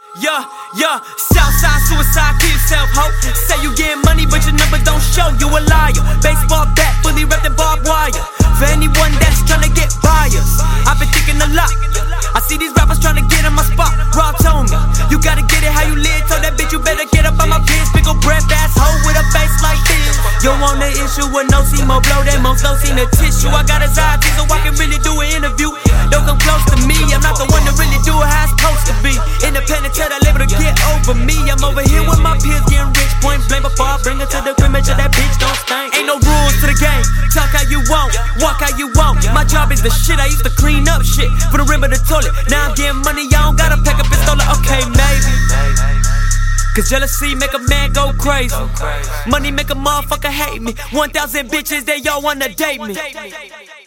Yeah, Southside suicide, kill yourself, ho. Say you getting money, but your number don't show. You a liar. Baseball bat, fully wrapped in barbed wire. For anyone that's tryna get buyers, I've been thinking a lot. I see these rappers tryna get in my spot. Rob told me, you gotta get it how you live. Told that bitch you better get up on my biz. Pick a breath ass hoe with a face like this. You want the issue with no Simo blow that most low seen the tissue. I got his eye so I can really do an interview. Don't come close to me, I'm not the one to really do it how it's supposed to be. Independent, tell that label to get over me. I'm over here with my peers getting rich. Point blank before I bring her to the crib, make sure that bitch don't stink. Ain't no rules to the game, talk how you want, walk how you want. My job is the shit, I used to clean up shit for the rim of the toilet. Now I'm getting money, I don't gotta pack a pistol. Okay, maybe cause jealousy make a man go crazy. Money make a motherfucker hate me. 1,000 bitches, they all wanna date me.